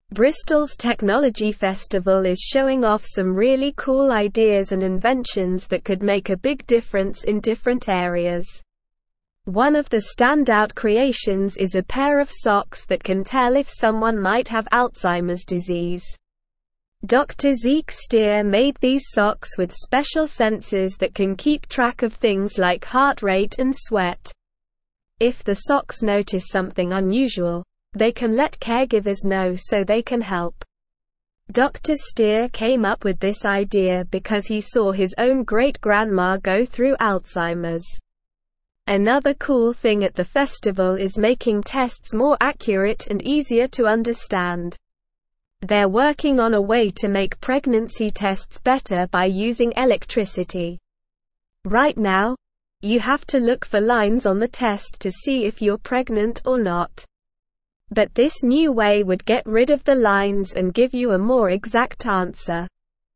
Bristol's Technology Festival is showing off some really cool ideas and inventions that could make a big difference in different areas. One of the standout creations is a pair of socks that can tell if someone might have Alzheimer's disease. Dr. Zeke Steer made these socks with special sensors that can keep track of things like heart rate and sweat. If the socks notice something unusual, they can let caregivers know so they can help. Dr. Steer came up with this idea because he saw his own great-grandma go through Alzheimer's. Another cool thing at the festival is making tests more accurate and easier to understand. They're working on a way to make pregnancy tests better by using electricity. Right now, you have to look for lines on the test to see if you're pregnant or not. But this new way would get rid of the lines and give you a more exact answer.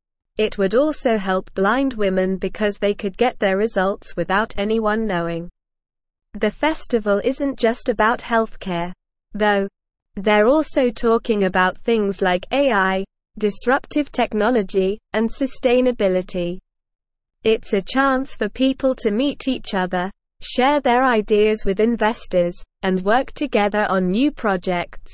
It would also help blind women because they could get their results without anyone knowing. The festival isn't just about healthcare, though. They're also talking about things like AI, disruptive technology, and sustainability. It's a chance for people to meet each other, share their ideas with investors, and work together on new projects.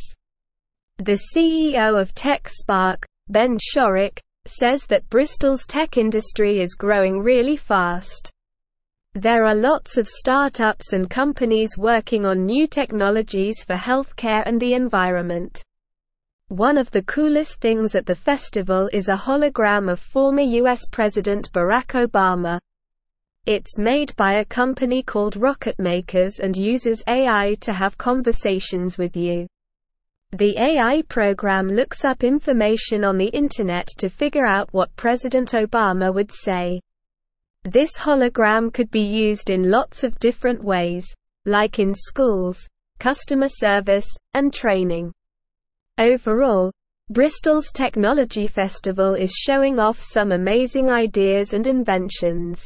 The CEO of TechSpark, Ben Shorrock, says that Bristol's tech industry is growing really fast. There are lots of startups and companies working on new technologies for healthcare and the environment. One of the coolest things at the festival is a hologram of former US President Barack Obama. It's made by a company called Rocketmakers and uses AI to have conversations with you. The AI program looks up information on the internet to figure out what President Obama would say. This hologram could be used in lots of different ways, like in schools, customer service, and training. Overall, Bristol's Technology Festival is showing off some amazing ideas and inventions.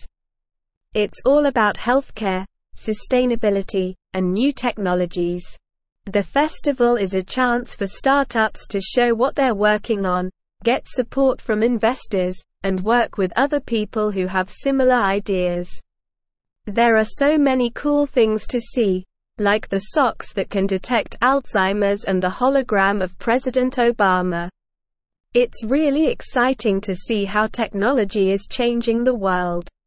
It's all about healthcare, sustainability, and new technologies. The festival is a chance for startups to show what they're working on, get support from investors, and work with other people who have similar ideas. There are so many cool things to see, like the socks that can detect Alzheimer's and the hologram of President Obama. It's really exciting to see how technology is changing the world.